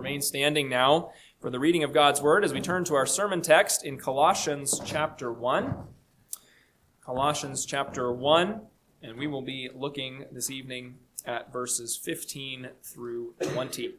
remain standing now for the reading of God's Word as we turn to our sermon text in Colossians chapter 1. Colossians chapter 1, and we will be looking this evening at verses 15 through 20.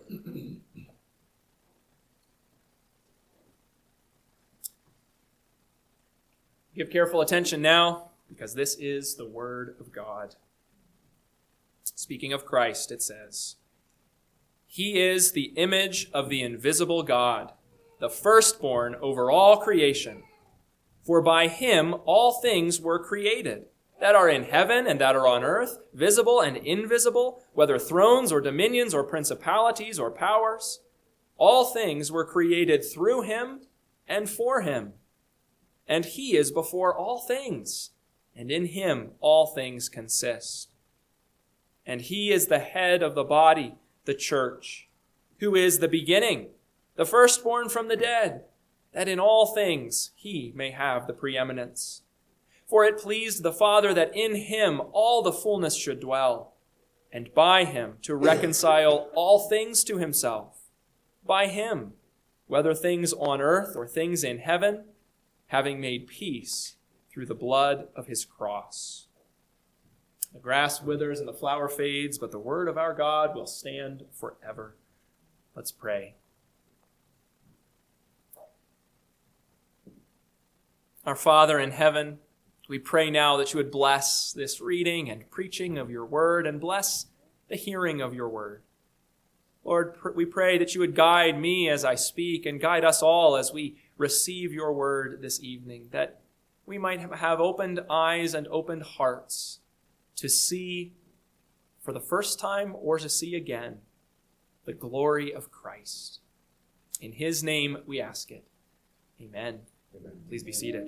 Give careful attention now, because this is the Word of God. Speaking of Christ, it says, "He is the image of the invisible God, the firstborn over all creation. For by him all things were created, that are in heaven and that are on earth, visible and invisible, whether thrones or dominions or principalities or powers. All things were created through him and for him. And he is before all things, and in him all things consist. And he is the head of the body, the church, who is the beginning, the firstborn from the dead, that in all things he may have the preeminence. For it pleased the Father that in him all the fullness should dwell, and by him to reconcile all things to himself. By him, whether things on earth or things in heaven, having made peace through the blood of his cross. The grass withers and the flower fades, but the word of our God will stand forever." Let's pray. Our Father in heaven, we pray now that you would bless this reading and preaching of your word and bless the hearing of your word. Lord, we pray that you would guide me as I speak and guide us all as we receive your word this evening, that we might have opened eyes and opened hearts to see for the first time or to see again the glory of Christ. In his name we ask it. Amen. Amen. Please be seated.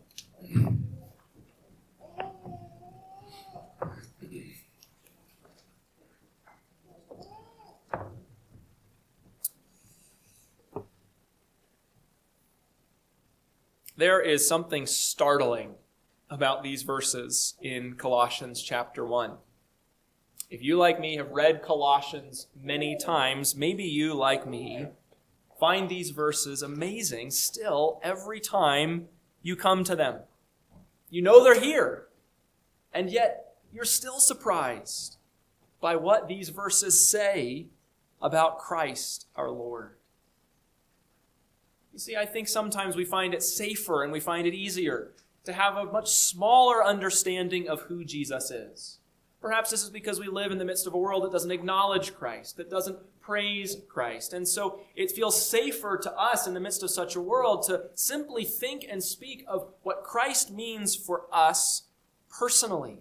There is something startling about these verses in Colossians chapter 1. If you, like me, have read Colossians many times, maybe you, like me, find these verses amazing still every time you come to them. You know they're here, and yet you're still surprised by what these verses say about Christ our Lord. You see, I think sometimes we find it safer and we find it easier to have a much smaller understanding of who Jesus is. Perhaps this is because we live in the midst of a world that doesn't acknowledge Christ, that doesn't praise Christ. And so it feels safer to us in the midst of such a world to simply think and speak of what Christ means for us personally.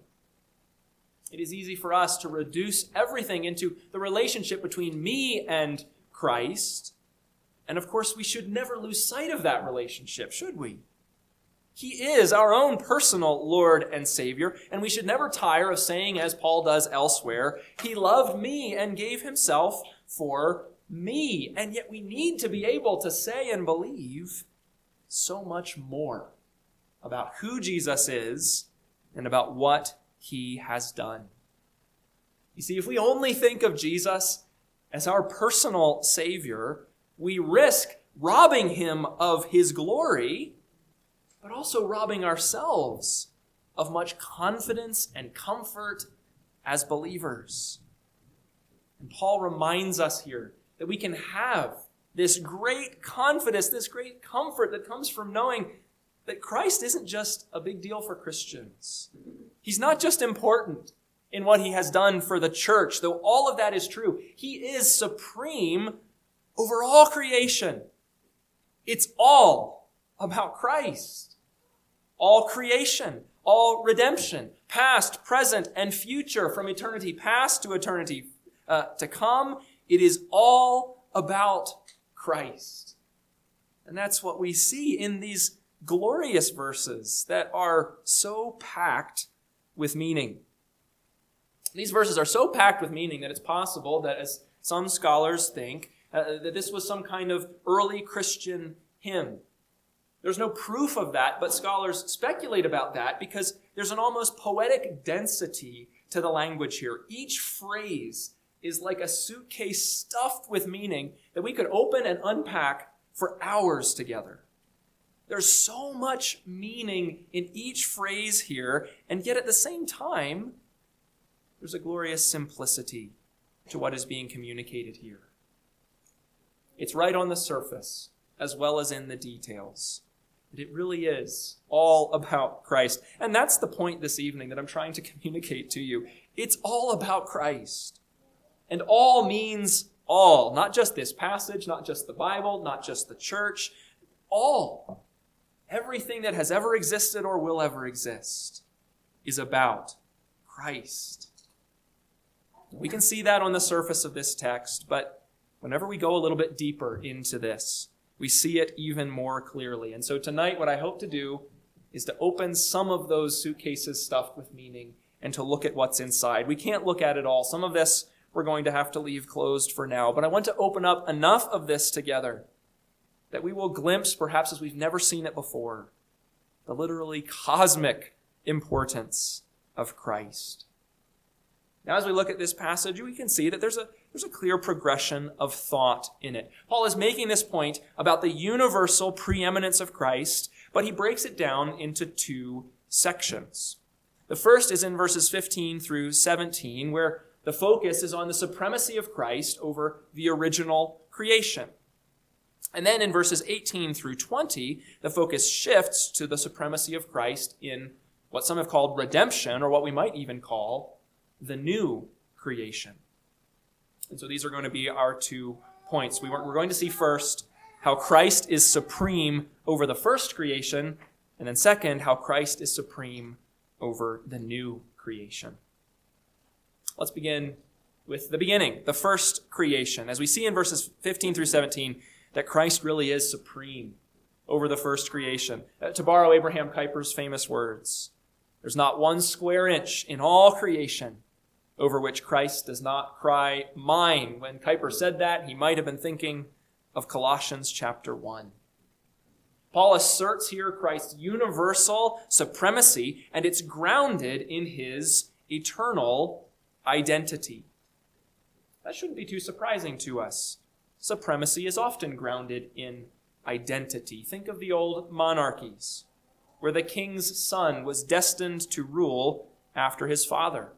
It is easy for us to reduce everything into the relationship between me and Christ. And of course, we should never lose sight of that relationship, should we? He is our own personal Lord and Savior, and we should never tire of saying, as Paul does elsewhere, he loved me and gave himself for me. And yet we need to be able to say and believe so much more about who Jesus is and about what he has done. You see, if we only think of Jesus as our personal Savior, we risk robbing him of his glory, but also robbing ourselves of much confidence and comfort as believers. And Paul reminds us here that we can have this great confidence, this great comfort that comes from knowing that Christ isn't just a big deal for Christians. He's not just important in what he has done for the church, though all of that is true. He is supreme over all creation. It's all about Christ. All creation, all redemption, past, present, and future, from eternity past to eternity to come, it is all about Christ. And that's what we see in these glorious verses that are so packed with meaning. These verses are so packed with meaning that it's possible that, as some scholars think, that this was some kind of early Christian hymn. There's no proof of that, but scholars speculate about that because there's an almost poetic density to the language here. Each phrase is like a suitcase stuffed with meaning that we could open and unpack for hours together. There's so much meaning in each phrase here, and yet at the same time, there's a glorious simplicity to what is being communicated here. It's right on the surface, as well as in the details. But it really is all about Christ. And that's the point this evening that I'm trying to communicate to you. It's all about Christ. And all means all, not just this passage, not just the Bible, not just the church, all. Everything that has ever existed or will ever exist is about Christ. We can see that on the surface of this text, but whenever we go a little bit deeper into this, we see it even more clearly. And so tonight, what I hope to do is to open some of those suitcases stuffed with meaning and to look at what's inside. We can't look at it all. Some of this we're going to have to leave closed for now. But I want to open up enough of this together that we will glimpse, perhaps as we've never seen it before, the literally cosmic importance of Christ. Now, as we look at this passage, we can see that there's a clear progression of thought in it. Paul is making this point about the universal preeminence of Christ, but he breaks it down into two sections. The first is in verses 15 through 17, where the focus is on the supremacy of Christ over the original creation. And then in verses 18 through 20, the focus shifts to the supremacy of Christ in what some have called redemption, or what we might even call the new creation. And so these are going to be our 2 points. We're going to see first how Christ is supreme over the first creation, and then second, how Christ is supreme over the new creation. Let's begin with the beginning, the first creation. As we see in verses 15 through 17, that Christ really is supreme over the first creation. To borrow Abraham Kuyper's famous words, there's not one square inch in all creation over which Christ does not cry, mine. When Kuyper said that, he might have been thinking of Colossians chapter 1. Paul asserts here Christ's universal supremacy, and it's grounded in his eternal identity. That shouldn't be too surprising to us. Supremacy is often grounded in identity. Think of the old monarchies, where the king's son was destined to rule after his father.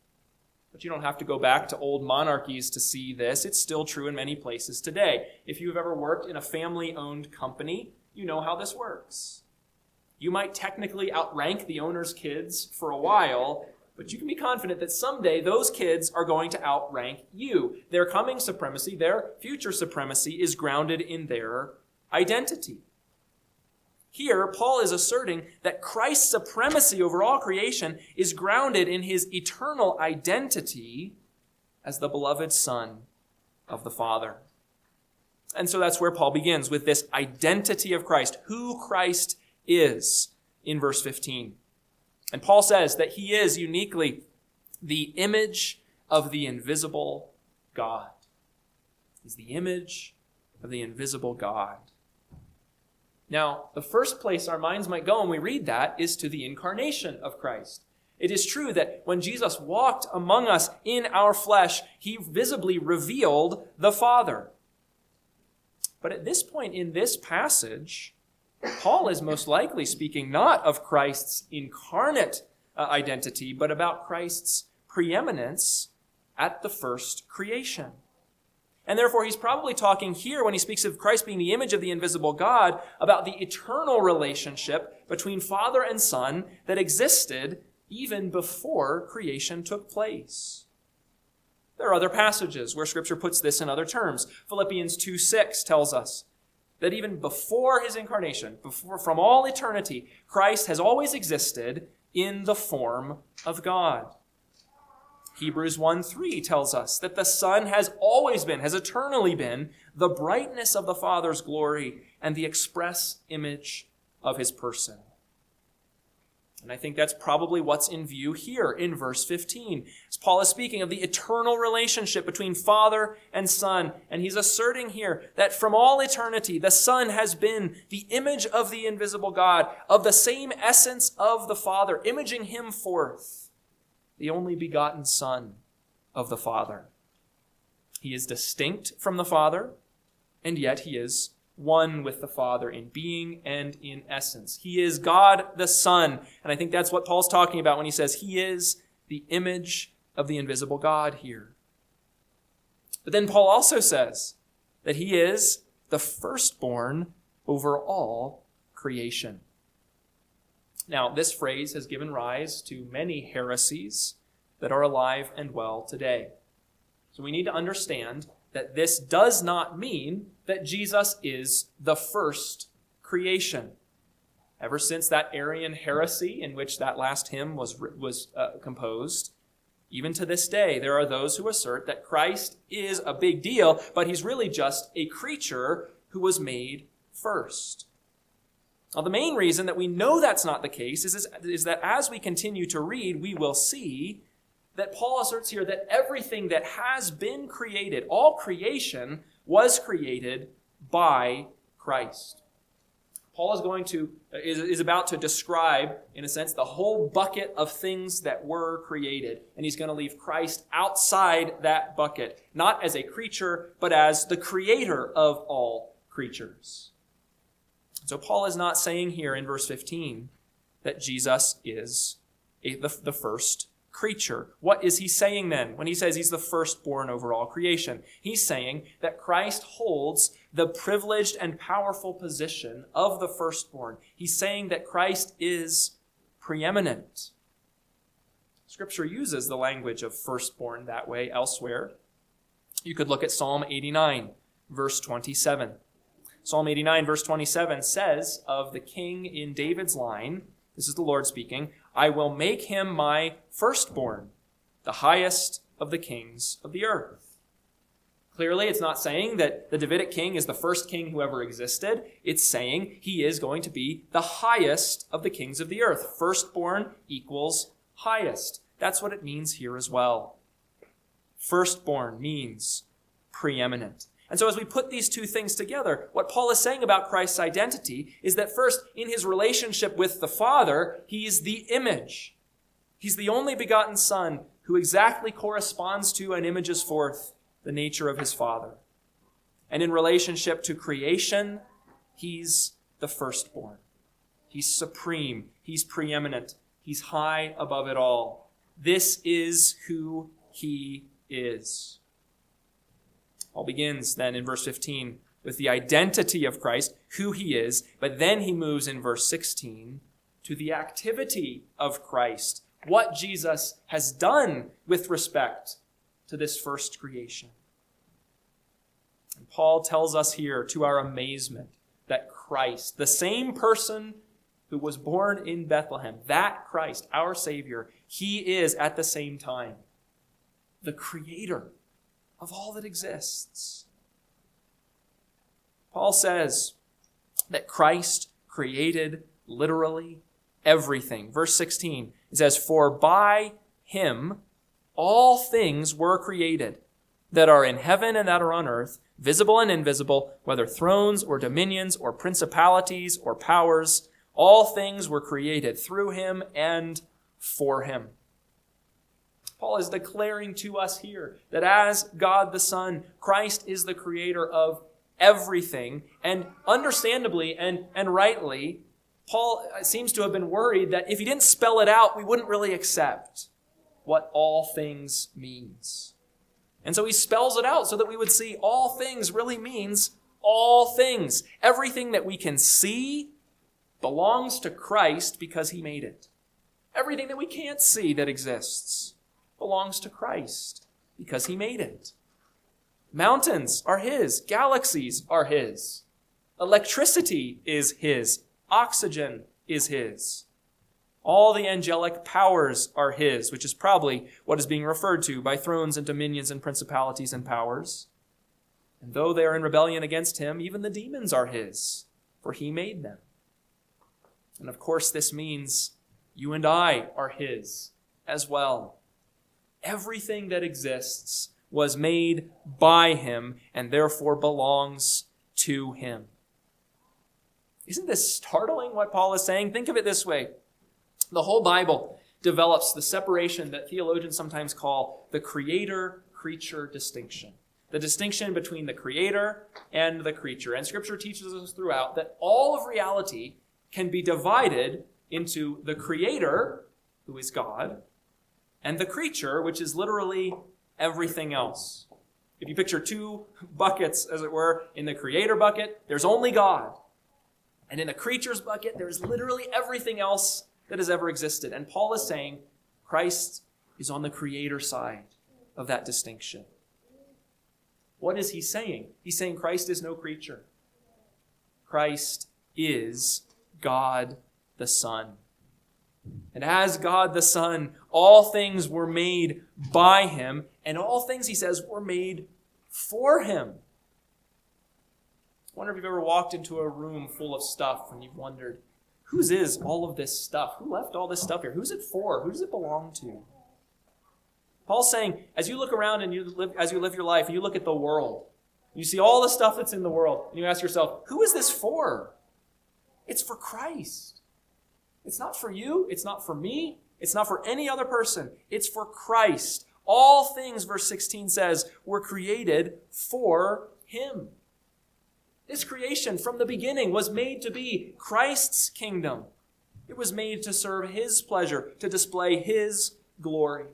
But you don't have to go back to old monarchies to see this. It's still true in many places today. If you've ever worked in a family-owned company, you know how this works. You might technically outrank the owner's kids for a while, but you can be confident that someday those kids are going to outrank you. Their coming supremacy, their future supremacy, is grounded in their identity. Here, Paul is asserting that Christ's supremacy over all creation is grounded in his eternal identity as the beloved Son of the Father. And so that's where Paul begins, with this identity of Christ, who Christ is, in verse 15. And Paul says that he is uniquely the image of the invisible God. He's the image of the invisible God. Now, the first place our minds might go when we read that is to the incarnation of Christ. It is true that when Jesus walked among us in our flesh, he visibly revealed the Father. But at this point in this passage, Paul is most likely speaking not of Christ's incarnate identity, but about Christ's preeminence at the first creation. And therefore, he's probably talking here, when he speaks of Christ being the image of the invisible God, about the eternal relationship between Father and Son that existed even before creation took place. There are other passages where Scripture puts this in other terms. Philippians 2:6 tells us that even before his incarnation, from all eternity, Christ has always existed in the form of God. Hebrews 1:3 tells us that the Son has always been, has eternally been, the brightness of the Father's glory and the express image of his person. And I think that's probably what's in view here in verse 15. As Paul is speaking of the eternal relationship between Father and Son, and he's asserting here that from all eternity, the Son has been the image of the invisible God, of the same essence of the Father, imaging him forth, the only begotten Son of the Father. He is distinct from the Father, and yet he is one with the Father in being and in essence. He is God the Son, and I think that's what Paul's talking about when he says he is the image of the invisible God here. But then Paul also says that he is the firstborn over all creation. Now, this phrase has given rise to many heresies that are alive and well today. So we need to understand that this does not mean that Jesus is the first creation. Ever since that Arian heresy in which that last hymn was composed, even to this day, there are those who assert that Christ is a big deal, but he's really just a creature who was made first. Now, the main reason that we know that's not the case is that as we continue to read, we will see that Paul asserts here that everything that has been created, all creation, was created by Christ. Paul is about to describe, in a sense, the whole bucket of things that were created. And he's going to leave Christ outside that bucket, not as a creature, but as the creator of all creatures. So Paul is not saying here in verse 15 that Jesus is the first creature. What is he saying then when he says he's the firstborn over all creation? He's saying that Christ holds the privileged and powerful position of the firstborn. He's saying that Christ is preeminent. Scripture uses the language of firstborn that way elsewhere. You could look at Psalm 89, verse 27. Psalm 89, verse 27 says of the king in David's line, this is the Lord speaking, I will make him my firstborn, the highest of the kings of the earth. Clearly, it's not saying that the Davidic king is the first king who ever existed. It's saying he is going to be the highest of the kings of the earth. Firstborn equals highest. That's what it means here as well. Firstborn means preeminent. And so as we put these two things together, what Paul is saying about Christ's identity is that first, in his relationship with the Father, he's the image. He's the only begotten Son who exactly corresponds to and images forth the nature of his Father. And in relationship to creation, he's the firstborn. He's supreme. He's preeminent. He's high above it all. This is who he is. Paul begins then in verse 15 with the identity of Christ, who he is, but then he moves in verse 16 to the activity of Christ, what Jesus has done with respect to this first creation. And Paul tells us here, to our amazement, that Christ, the same person who was born in Bethlehem, that Christ, our Savior, he is at the same time the creator of all that exists. Paul says that Christ created literally everything. Verse 16, it says, for by him all things were created that are in heaven and that are on earth, visible and invisible, whether thrones or dominions or principalities or powers, all things were created through him and for him. Paul is declaring to us here that as God the Son, Christ is the creator of everything. And understandably and rightly, Paul seems to have been worried that if he didn't spell it out, we wouldn't really accept what all things means. And so he spells it out so that we would see all things really means all things. Everything that we can see belongs to Christ because he made it. Everything that we can't see that exists belongs to Christ because he made it. Mountains are his. Galaxies are his. Electricity is his. Oxygen is his. All the angelic powers are his, which is probably what is being referred to by thrones and dominions and principalities and powers. And though they are in rebellion against him, even the demons are his, for he made them. And of course, this means you and I are his as well. Everything that exists was made by him and therefore belongs to him. Isn't this startling what Paul is saying? Think of it this way. The whole Bible develops the separation that theologians sometimes call the creator-creature distinction. the distinction between the creator and the creature. And Scripture teaches us throughout that all of reality can be divided into the creator, who is God, and the creature, which is literally everything else. If you picture two buckets, as it were, in the creator bucket, there's only God. And in the creature's bucket, there's literally everything else that has ever existed. And Paul is saying Christ is on the creator side of that distinction. What is he saying? He's saying Christ is no creature. Christ is God the Son. And as God the Son, all things were made by him, and all things, he says, were made for him. I wonder if you've ever walked into a room full of stuff and you've wondered, whose is all of this stuff? Who left all this stuff here? Who's it for? Who does it belong to? Paul's saying, as you look around and as you live your life, and you look at the world, you see all the stuff that's in the world, and you ask yourself, who is this for? It's for Christ. It's not for you. It's not for me. It's not for any other person. It's for Christ. All things, verse 16 says, were created for him. This creation from the beginning was made to be Christ's kingdom. It was made to serve his pleasure, to display his glory.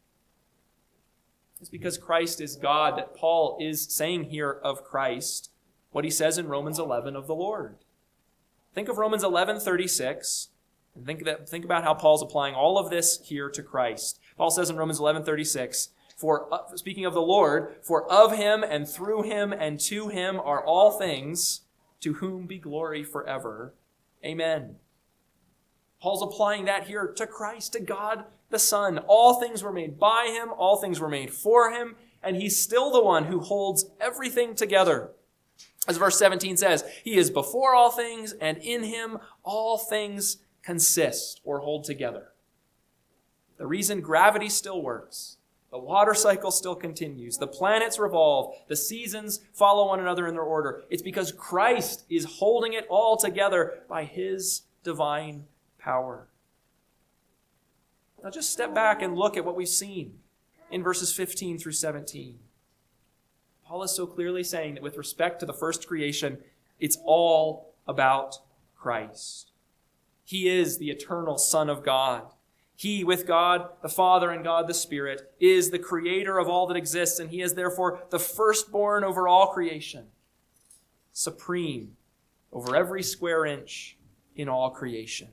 It's because Christ is God that Paul is saying here of Christ what he says in Romans 11 of the Lord. Think of Romans 11:36 and think about how Paul's applying all of this here to Christ. Paul says in Romans 11:36, speaking of the Lord, for of him and through him and to him are all things, to whom be glory forever. Amen. Paul's applying that here to Christ, to God the Son. All things were made by him, all things were made for him, and he's still the one who holds everything together. As verse 17 says, he is before all things, and in him all things consist or hold together. The reason gravity still works, the water cycle still continues, the planets revolve, the seasons follow one another in their order, it's because Christ is holding it all together by his divine power. Now just step back and look at what we've seen in verses 15 through 17. Paul is so clearly saying that with respect to the first creation, it's all about Christ. He is the eternal Son of God. He, with God the Father and God the Spirit, is the creator of all that exists, and he is therefore the firstborn over all creation, supreme over every square inch in all creation.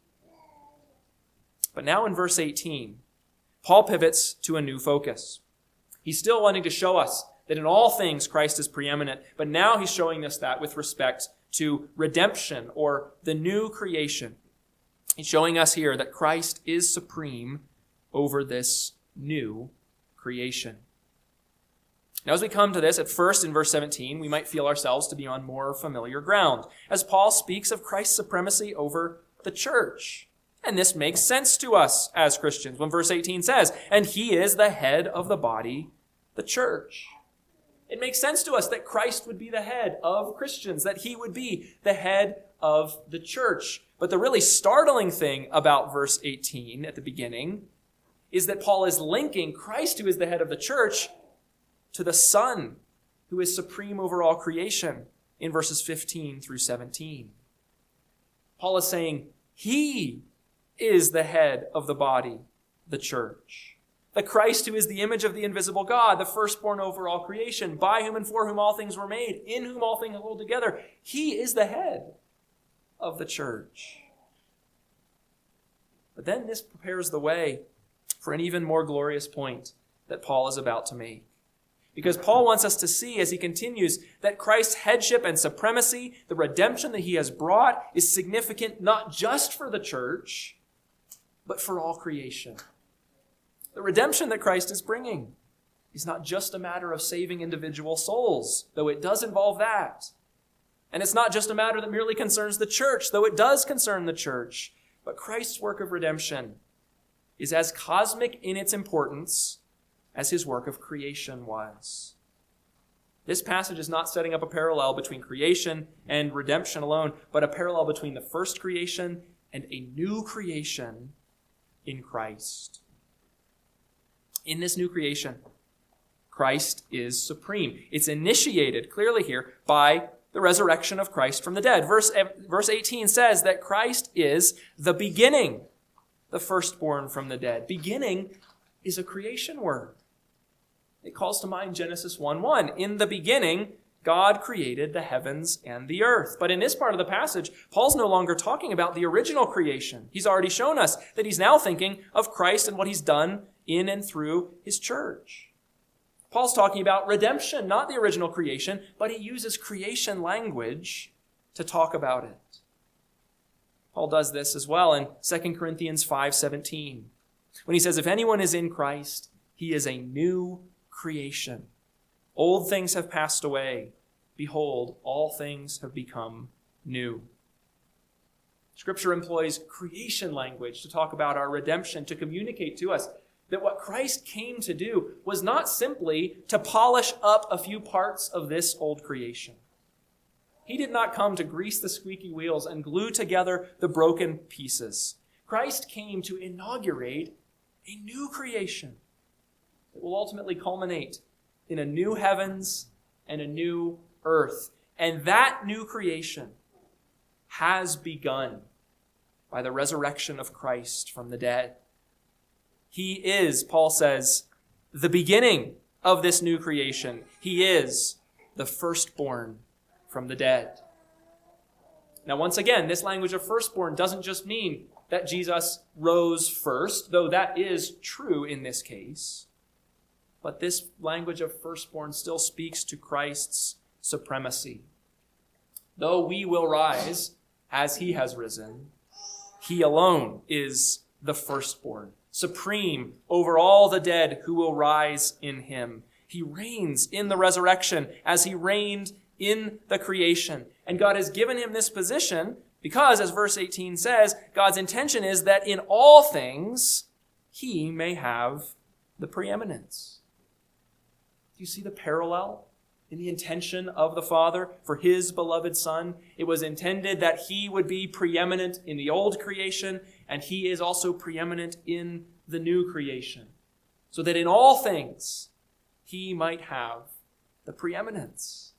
But now in verse 18, Paul pivots to a new focus. He's still wanting to show us that in all things Christ is preeminent, but now he's showing us that with respect to redemption or the new creation. He's showing us here that Christ is supreme over this new creation. Now as we come to this, at first in verse 17, we might feel ourselves to be on more familiar ground, as Paul speaks of Christ's supremacy over the church. And this makes sense to us as Christians when verse 18 says, and he is the head of the body, the church. It makes sense to us that Christ would be the head of Christians, that he would be the head of the church. But the really startling thing about verse 18 at the beginning is that Paul is linking Christ, who is the head of the church, to the Son, who is supreme over all creation, in verses 15 through 17. Paul is saying he is the head of the body, the church. The Christ who is the image of the invisible God, the firstborn over all creation, by whom and for whom all things were made, in whom all things hold together. He is the head of the church. But then this prepares the way for an even more glorious point that Paul is about to make. Because Paul wants us to see, as he continues, that Christ's headship and supremacy, the redemption that he has brought, is significant not just for the church, but for all creation. The redemption that Christ is bringing is not just a matter of saving individual souls, though it does involve that. And it's not just a matter that merely concerns the church, though it does concern the church. But Christ's work of redemption is as cosmic in its importance as his work of creation was. This passage is not setting up a parallel between creation and redemption alone, but a parallel between the first creation and a new creation in Christ. In this new creation, Christ is supreme. It's initiated clearly here by the resurrection of Christ from the dead. Verse 18 says that Christ is the beginning, the firstborn from the dead. Beginning is a creation word. It calls to mind Genesis 1:1. In the beginning, God created the heavens and the earth. But in this part of the passage, Paul's no longer talking about the original creation. He's already shown us that he's now thinking of Christ and what he's done in and through his church. Paul's talking about redemption, not the original creation, but he uses creation language to talk about it. Paul does this as well in 2 Corinthians 5:17, when he says, if anyone is in Christ, he is a new creation. Old things have passed away. Behold, all things have become new. Scripture employs creation language to talk about our redemption, to communicate to us that what Christ came to do was not simply to polish up a few parts of this old creation. He did not come to grease the squeaky wheels and glue together the broken pieces. Christ came to inaugurate a new creation that will ultimately culminate in a new heavens and a new earth. And that new creation has begun by the resurrection of Christ from the dead. He is, Paul says, the beginning of this new creation. He is the firstborn from the dead. Now, once again, this language of firstborn doesn't just mean that Jesus rose first, though that is true in this case. But this language of firstborn still speaks to Christ's supremacy. Though we will rise as he has risen, he alone is the firstborn, supreme over all the dead who will rise in him. He reigns in the resurrection as he reigned in the creation. And God has given him this position because, as verse 18 says, God's intention is that in all things he may have the preeminence. Do you see the parallel in the intention of the Father for his beloved Son? It was intended that he would be preeminent in the old creation, and he is also preeminent in the new creation, so that in all things he might have the preeminence.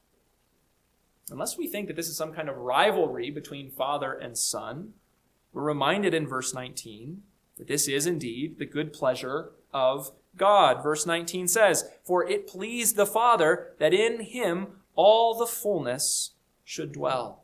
Unless we think that this is some kind of rivalry between Father and Son, we're reminded in verse 19 that this is indeed the good pleasure of God. Verse 19 says, for it pleased the Father that in him all the fullness should dwell.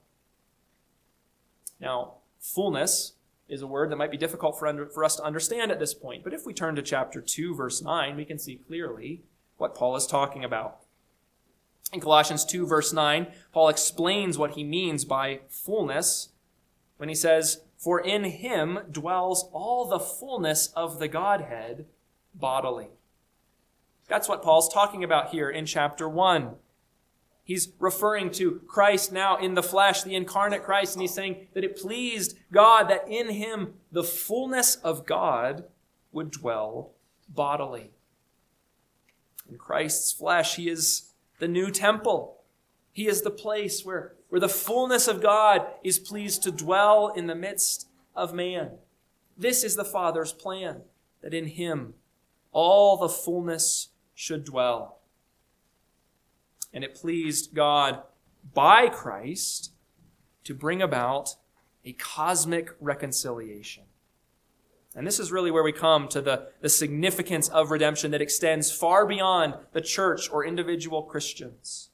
Now, fullness is a word that might be difficult for us to understand at this point. But if we turn to chapter 2, verse 9, we can see clearly what Paul is talking about. In Colossians 2, verse 9, Paul explains what he means by fullness when he says, for in him dwells all the fullness of the Godhead bodily. That's what Paul's talking about here in chapter 1. He's referring to Christ now in the flesh, the incarnate Christ, and he's saying that it pleased God that in him the fullness of God would dwell bodily. In Christ's flesh, he is the new temple. He is the place where the fullness of God is pleased to dwell in the midst of man. This is the Father's plan, that in him all the fullness should dwell. And it pleased God by Christ to bring about a cosmic reconciliation. And this is really where we come to the significance of redemption that extends far beyond the church or individual Christians.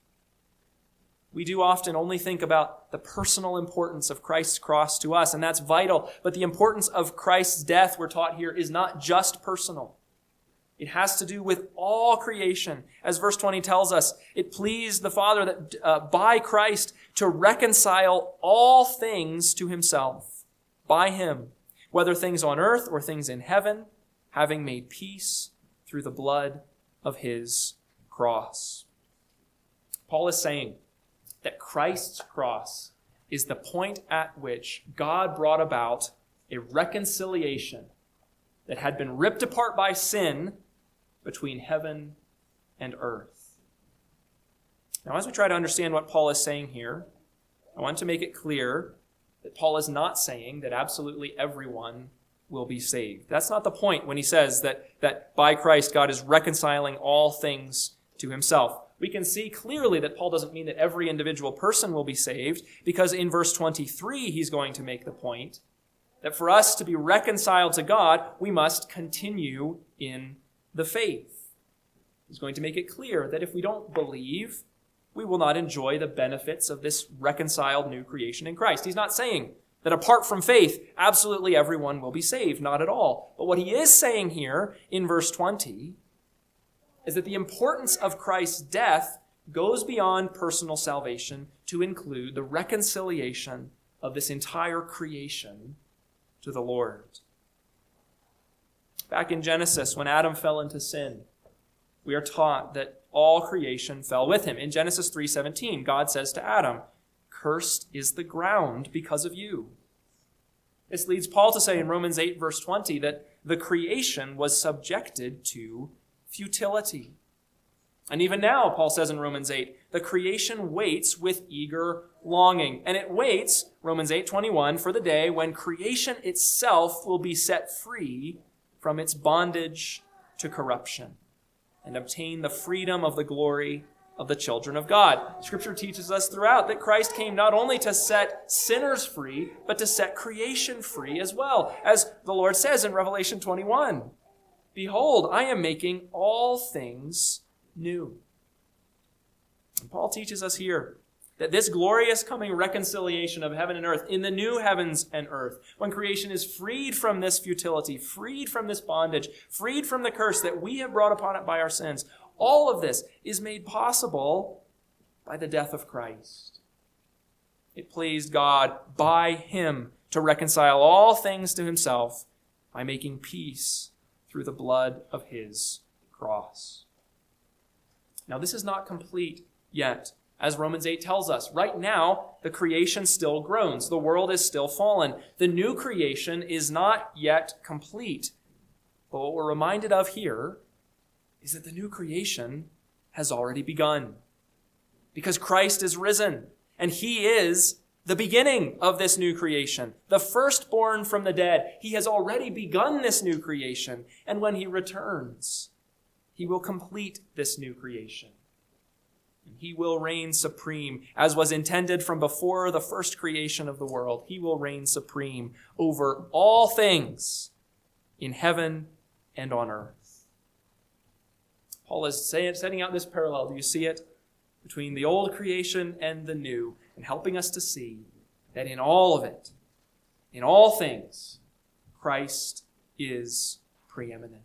We do often only think about the personal importance of Christ's cross to us, and that's vital. But the importance of Christ's death, we're taught here, is not just personal. It has to do with all creation. As verse 20 tells us, it pleased the Father that by Christ to reconcile all things to himself, by him, whether things on earth or things in heaven, having made peace through the blood of his cross. Paul is saying that Christ's cross is the point at which God brought about a reconciliation that had been ripped apart by sin between heaven and earth. Now, as we try to understand what Paul is saying here, I want to make it clear that Paul is not saying that absolutely everyone will be saved. That's not the point when he says that by Christ God is reconciling all things to himself. We can see clearly that Paul doesn't mean that every individual person will be saved, because in verse 23 he's going to make the point that for us to be reconciled to God, we must continue in the faith. He's going to make it clear that if we don't believe, we will not enjoy the benefits of this reconciled new creation in Christ. He's not saying that apart from faith, absolutely everyone will be saved. Not at all. But what he is saying here in verse 20 is that the importance of Christ's death goes beyond personal salvation to include the reconciliation of this entire creation to the Lord. Back in Genesis, when Adam fell into sin, we are taught that all creation fell with him. In Genesis 3:17, God says to Adam, "Cursed is the ground because of you." This leads Paul to say in Romans 8, verse 20, that the creation was subjected to futility. And even now, Paul says in Romans 8, the creation waits with eager longing. And it waits, Romans 8:21, for the day when creation itself will be set free from its bondage to corruption and obtain the freedom of the glory of the children of God. Scripture teaches us throughout that Christ came not only to set sinners free, but to set creation free as well. As the Lord says in Revelation 21, "Behold, I am making all things new." And Paul teaches us here that this glorious coming reconciliation of heaven and earth in the new heavens and earth, when creation is freed from this futility, freed from this bondage, freed from the curse that we have brought upon it by our sins, all of this is made possible by the death of Christ. It pleased God by him to reconcile all things to himself by making peace through the blood of his cross. Now, this is not complete yet. As Romans 8 tells us, right now, the creation still groans. The world is still fallen. The new creation is not yet complete. But what we're reminded of here is that the new creation has already begun. Because Christ is risen, and he is the beginning of this new creation, the firstborn from the dead. He has already begun this new creation, and when he returns, he will complete this new creation. And he will reign supreme, as was intended from before the first creation of the world. He will reign supreme over all things in heaven and on earth. Paul is setting out this parallel. Do you see it? Between the old creation and the new, and helping us to see that in all of it, in all things, Christ is preeminent.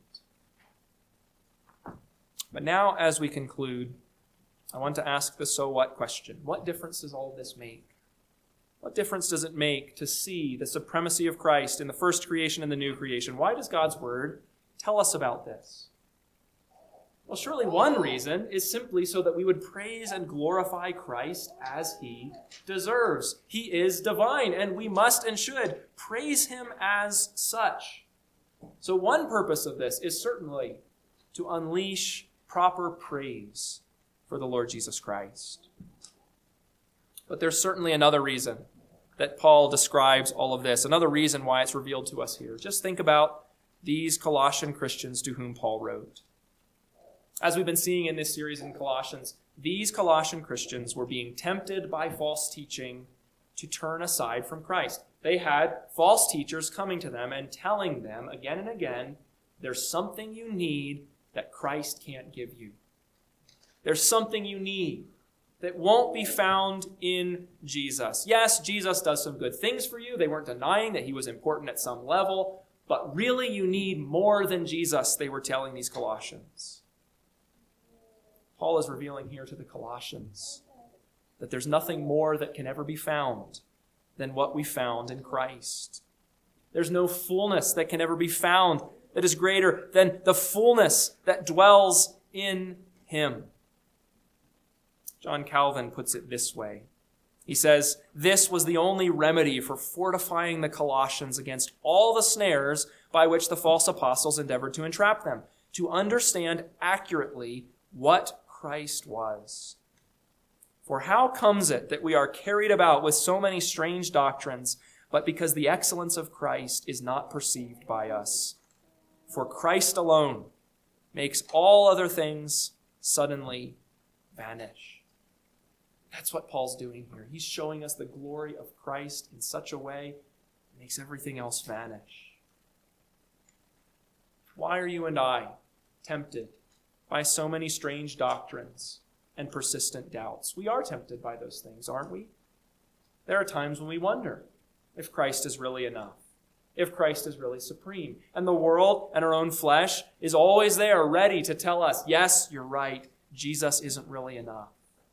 But now, as we conclude, I want to ask the so what question. What difference does all of this make? What difference does it make to see the supremacy of Christ in the first creation and the new creation? Why does God's word tell us about this? Well, surely one reason is simply so that we would praise and glorify Christ as he deserves. He is divine, and we must and should praise him as such. So one purpose of this is certainly to unleash proper praise for the Lord Jesus Christ. But there's certainly another reason that Paul describes all of this, another reason why it's revealed to us here. Just think about these Colossian Christians to whom Paul wrote. As we've been seeing in this series in Colossians, these Colossian Christians were being tempted by false teaching to turn aside from Christ. They had false teachers coming to them and telling them again and again, there's something you need that Christ can't give you. There's something you need that won't be found in Jesus. Yes, Jesus does some good things for you. They weren't denying that he was important at some level, but really you need more than Jesus, they were telling these Colossians. Paul is revealing here to the Colossians that there's nothing more that can ever be found than what we found in Christ. There's no fullness that can ever be found that is greater than the fullness that dwells in him. John Calvin puts it this way. He says, this was the only remedy for fortifying the Colossians against all the snares by which the false apostles endeavored to entrap them, to understand accurately what Christ was. For how comes it that we are carried about with so many strange doctrines, but because the excellence of Christ is not perceived by us? For Christ alone makes all other things suddenly vanish. That's what Paul's doing here. He's showing us the glory of Christ in such a way it makes everything else vanish. Why are you and I tempted by so many strange doctrines and persistent doubts? We are tempted by those things, aren't we? There are times when we wonder if Christ is really enough, if Christ is really supreme. And the world and our own flesh is always there, ready to tell us, yes, you're right, Jesus isn't really enough.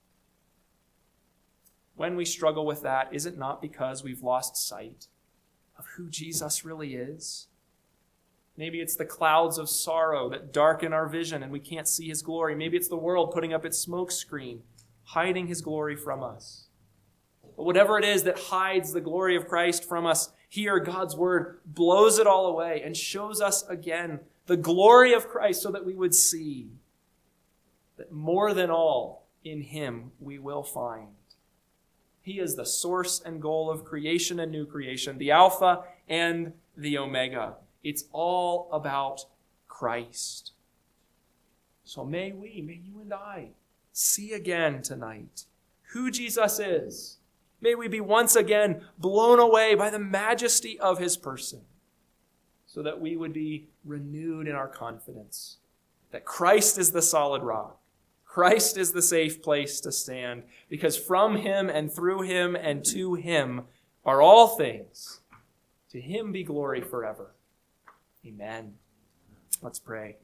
When we struggle with that, is it not because we've lost sight of who Jesus really is? Maybe it's the clouds of sorrow that darken our vision and we can't see his glory. Maybe it's the world putting up its smoke screen, hiding his glory from us. But whatever it is that hides the glory of Christ from us, here God's word blows it all away and shows us again the glory of Christ so that we would see that more than all in him we will find. He is the source and goal of creation and new creation, the Alpha and the Omega. It's all about Christ. So may you and I, see again tonight who Jesus is. May we be once again blown away by the majesty of his person, so that we would be renewed in our confidence that Christ is the solid rock. Christ is the safe place to stand, because from him and through him and to him are all things. To him be glory forever. Amen. Let's pray.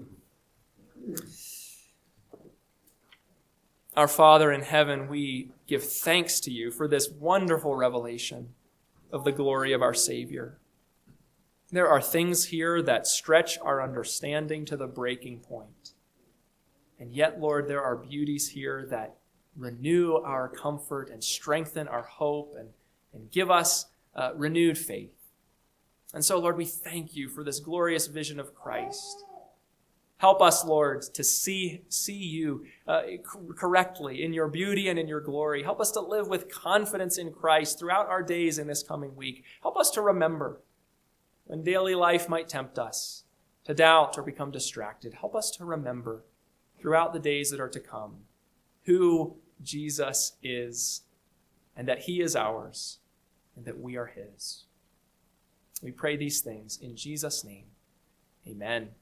Our Father in heaven, we give thanks to you for this wonderful revelation of the glory of our Savior. There are things here that stretch our understanding to the breaking point. And yet, Lord, there are beauties here that renew our comfort and strengthen our hope and give us renewed faith. And so, Lord, we thank you for this glorious vision of Christ. Help us, Lord, to see you correctly in your beauty and in your glory. Help us to live with confidence in Christ throughout our days in this coming week. Help us to remember when daily life might tempt us to doubt or become distracted. Help us to remember throughout the days that are to come who Jesus is, and that he is ours, and that we are his. We pray these things in Jesus' name. Amen.